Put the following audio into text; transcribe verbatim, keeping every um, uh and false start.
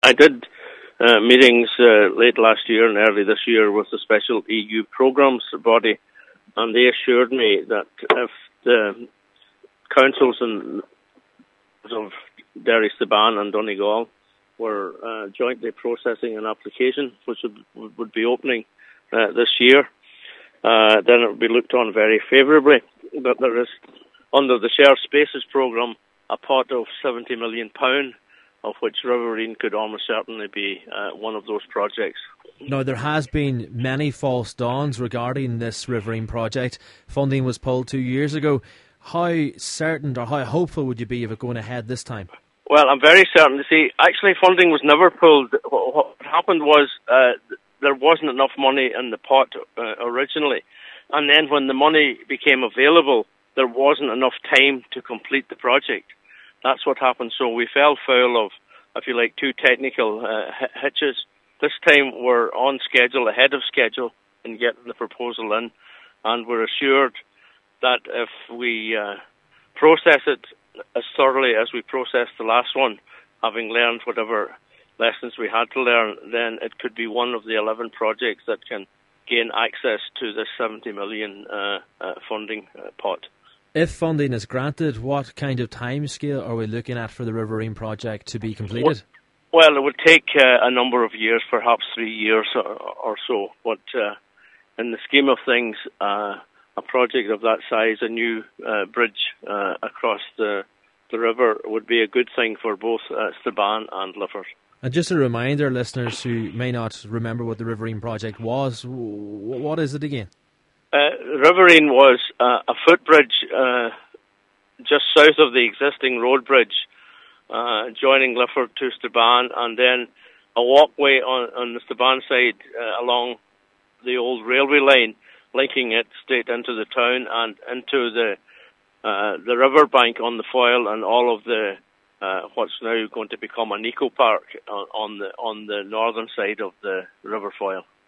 I did uh, meetings uh, late last year and early this year with the special E U programmes body, and they assured me that if the councils in of Derry, Staban and Donegal were uh, jointly processing an application which would, would be opening uh, this year, uh, then it would be looked on very favourably. But there is, under the Shared Spaces programme, a pot of seventy million pounds, of which Riverine could almost certainly be uh, one of those projects. Now, there has been many false dawns regarding this Riverine project. Funding was pulled two years ago. How certain or how hopeful would you be of it going ahead this time? Well, I'm very certain. You see, actually funding was never pulled. What happened was uh, there wasn't enough money in the pot uh, originally. And then when the money became available, there wasn't enough time to complete the project. That's what happened. So we fell foul of, if you like, two technical uh, hitches. This time we're on schedule, ahead of schedule in getting the proposal in. And we're assured that if we uh, process it as thoroughly as we processed the last one, having learned whatever lessons we had to learn, then it could be one of the eleven projects that can gain access to this seventy million uh, uh, funding uh, pot. If funding is granted, what kind of timescale are we looking at for the Riverine project to be completed? Well, it would take uh, a number of years, perhaps three years or, or so. But uh, in the scheme of things, uh, a project of that size, a new uh, bridge uh, across the the river, would be a good thing for both uh, Staban and Lifford. And just a reminder, listeners who may not remember what the Riverine project was, what is it again? Uh, Riverine was uh, a footbridge uh, just south of the existing road bridge, uh, joining Lifford to Staban, and then a walkway on, on the Staban side uh, along the old railway line, linking it straight into the town and into the uh, the river bank on the Foyle and all of the uh, what's now going to become an eco park on, on the on the northern side of the River Foyle.